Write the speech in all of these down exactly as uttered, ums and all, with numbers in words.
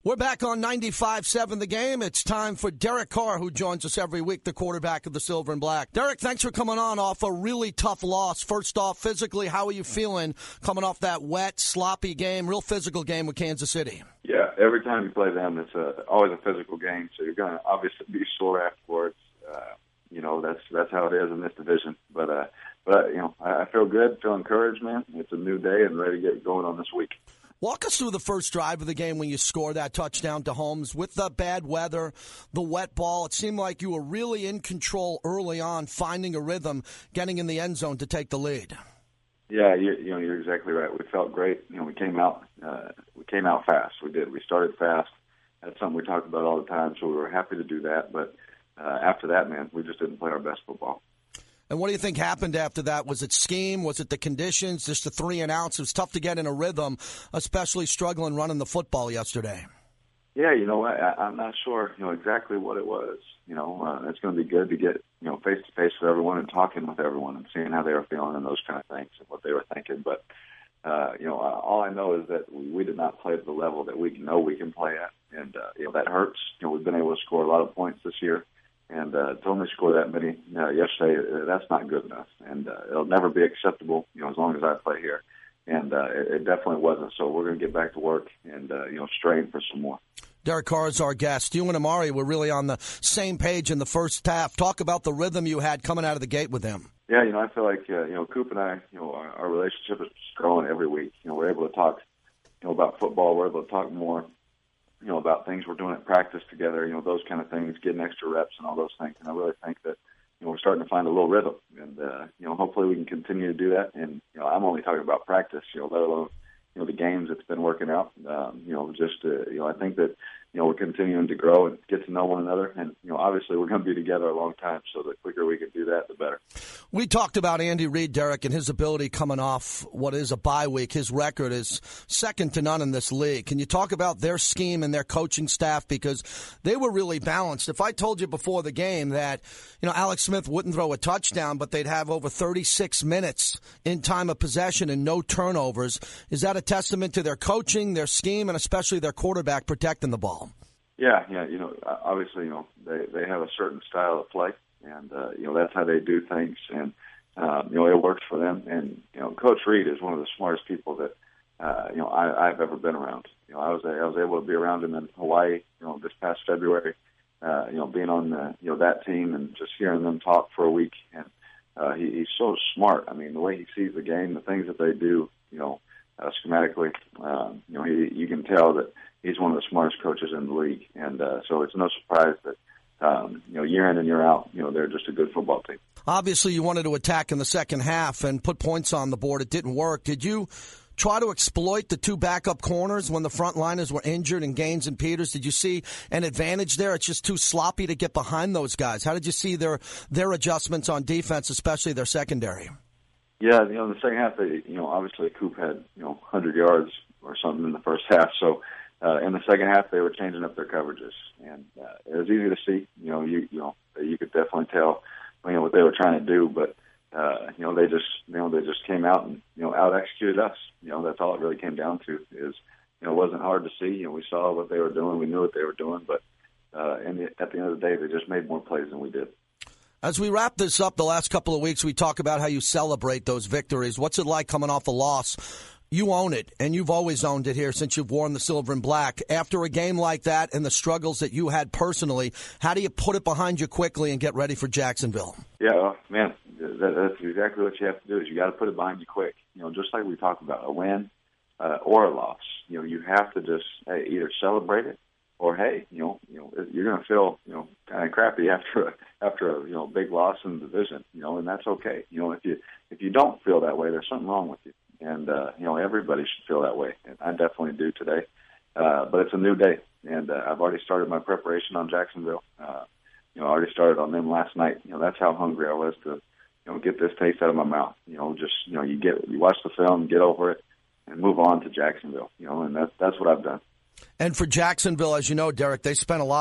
We're back on ninety-five seven The Game. It's time for Derek Carr, who joins us every week, the quarterback of the Silver and Black. Derek, thanks for coming on off a really tough loss. First off, physically, how are you feeling coming off that wet, sloppy game, real physical game with Kansas City? Yeah, every time you play them, it's a, always a physical game, so you're going to obviously be sore afterwards. Uh, you know, that's that's how it is in this division. But, uh, but you know, I, I feel good, feel encouraged, man. It's a new day and ready to get going on this week. Walk us through the first drive of the game when you score that touchdown to Holmes. With the bad weather, the wet ball, it seemed like you were really in control early on, finding a rhythm, getting in the end zone to take the lead. Yeah, you, you know, you're exactly right. We felt great. You know, we came out, uh, we came out fast. We did. We started fast. That's something we talked about all the time, so we were happy to do that. But uh, after that, man, we just didn't play our best football. And what do you think happened after that? Was it scheme? Was it the conditions? Just the three and outs? It was tough to get in a rhythm, especially struggling running the football yesterday. Yeah, you know, I, I'm not sure, you know, exactly what it was. You know, uh, it's going to be good to get, you know, face to face with everyone and talking with everyone and seeing how they were feeling and those kind of things and what they were thinking. But, uh, you know, uh, all I know is that we, we did not play at the level that we know we can play at. And, uh, you know, that hurts. You know, we've been able to score a lot of points this year. And uh, to only score that many uh, yesterday, uh, that's not good enough. And uh, it'll never be acceptable, you know, as long as I play here. And uh, it, it definitely wasn't. So we're going to get back to work and, uh, you know, strain for some more. Derek Carr is our guest. You and Amari were really on the same page in the first half. Talk about the rhythm you had coming out of the gate with him. Yeah, you know, I feel like, uh, you know, Coop and I, you know, our, our relationship is growing every week. You know, we're able to talk, you know, about football. We're able to talk more, you know, about things we're doing at practice together, you know, those kind of things, getting extra reps and all those things. And I really think that, you know, we're starting to find a little rhythm. And, uh, you know, hopefully we can continue to do that. And, you know, I'm only talking about practice, you know, let alone, you know, the games that's been working out. Um, you know, just, uh, you know, I think that, you know, we're continuing to grow and get to know one another. And, you know, obviously we're going to be together a long time, so the quicker we can do that, the better. We talked about Andy Reid, Derek, and his ability coming off what is a bye week. His record is second to none in this league. Can you talk about their scheme and their coaching staff? Because they were really balanced. If I told you before the game that, you know, Alex Smith wouldn't throw a touchdown, but they'd have over thirty-six minutes in time of possession and no turnovers, is that a testament to their coaching, their scheme, and especially their quarterback protecting the ball? Yeah, yeah, you know, obviously, you know, they, they have a certain style of play, and, uh, you know, that's how they do things, and, um, you know, it works for them. And, you know, Coach Reid is one of the smartest people that, uh, you know, I, I've ever been around. You know, I was I was able to be around him in Hawaii, you know, this past February, uh, you know, being on, the, you know, that team and just hearing them talk for a week. And uh, he, he's so smart. I mean, the way he sees the game, the things that they do, you know, uh, schematically, um, you know, he, you can tell that he's one of the smartest coaches in the league. And uh, so it's no surprise that, um, you know, year in and year out, you know, they're just a good football team. Obviously, you wanted to attack in the second half and put points on the board. It didn't work. Did you try to exploit the two backup corners when the front liners were injured and Gaines and Peters? Did you see an advantage there? It's just too sloppy to get behind those guys. How did you see their their adjustments on defense, especially their secondary? Yeah, you know, in the second half, they, you know, obviously Coop had, you know, one hundred yards or something in the first half. So uh, in the second half, they were changing up their coverages. And uh, it was easy to see. You know, you you know, you could definitely tell, you know, what they were trying to do. But, uh, you know, they just, you know, they just came out and, you know, out-executed us. You know, that's all it really came down to is, you know, it wasn't hard to see. You know, we saw what they were doing. We knew what they were doing. But uh, in the, at the end of the day, they just made more plays than we did. As we wrap this up, the last couple of weeks, we talk about how you celebrate those victories. What's it like coming off a loss? You own it, and you've always owned it here since you've worn the silver and black. After a game like that and the struggles that you had personally, how do you put it behind you quickly and get ready for Jacksonville? Yeah, well, man, that, that's exactly what you have to do is you got to put it behind you quick. You know, just like we talked about, a win uh, or a loss. You know, you have to just hey, either celebrate it or, hey, you know, you know, you're going to feel, you know, kind of crappy after a, after a, you know, big loss in the division, you know, and that's okay. You know, if you if you don't feel that way, there's something wrong with you. And, uh, you know, everybody should feel that way. And I definitely do today. Uh, but it's a new day. And uh, I've already started my preparation on Jacksonville. Uh, you know, I already started on them last night. You know, that's how hungry I was to, you know, get this taste out of my mouth. You know, just, you know, you get, you watch the film, get over it, and move on to Jacksonville. You know, and that's, that's what I've done. And for Jacksonville, as you know, Derek, they spent a lot of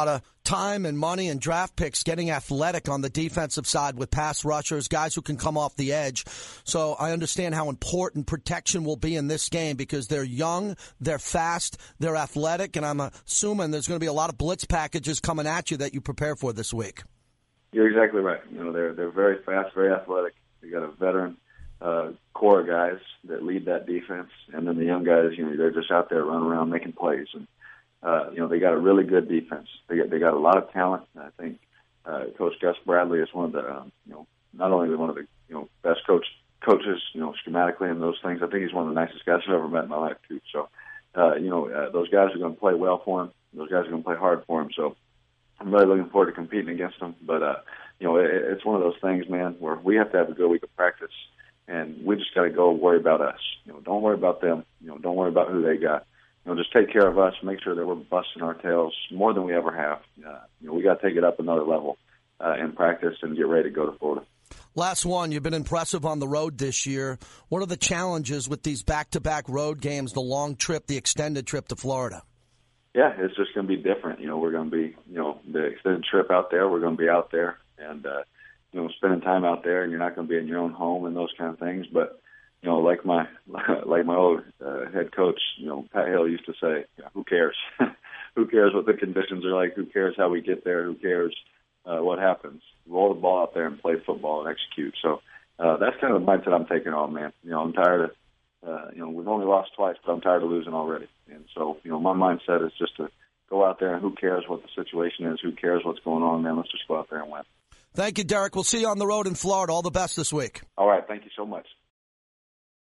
time and money and draft picks getting athletic on the defensive side with pass rushers, guys who can come off the edge. So I understand how important protection will be in this game because they're young, they're fast, they're athletic, and I'm assuming there's going to be a lot of blitz packages coming at you that you prepare for this week. You're exactly right. You know, they're they're very fast, very athletic. They got a veteran uh, core of guys that lead that defense, and then the young guys, you know, they're just out there running around making plays. And uh, you know, they got a really good defense. They got they got a lot of talent. I think uh, Coach Gus Bradley is one of the um, you know not only one of the you know best coach coaches you know schematically and those things. I think he's one of the nicest guys I've ever met in my life too. So uh, you know uh, those guys are going to play well for him. Those guys are going to play hard for him. So I'm really looking forward to competing against them. But, uh, you know, it, it's one of those things, man, where we have to have a good week of practice, and we just got to go worry about us. You know, don't worry about them. You know, don't worry about who they got. You know, just take care of us, make sure that we're busting our tails more than we ever have. Uh, you know, we got to take it up another level uh, in practice and get ready to go to Florida. Last one, you've been impressive on the road this year. What are the challenges with these back-to-back road games, the long trip, the extended trip to Florida? Yeah, it's just going to be different. You know, we're going to be, you know, the extended trip out there. We're going to be out there and, uh, you know, spending time out there, and you're not going to be in your own home and those kind of things. But, you know, like my like my old uh, head coach, you know, Pat Hill used to say, yeah, who cares? Who cares what the conditions are like? Who cares how we get there? Who cares uh, what happens? Roll the ball out there and play football and execute. So uh, that's kind of the mindset I'm taking on, man. You know, I'm tired of, uh, you know, we've only lost twice, but I'm tired of losing already. And so, you know, my mindset is just to go out there and who cares what the situation is, who cares what's going on, man. Let's just go out there and win. Thank you, Derek. We'll see you on the road in Florida. All the best this week. All right. Thank you so much.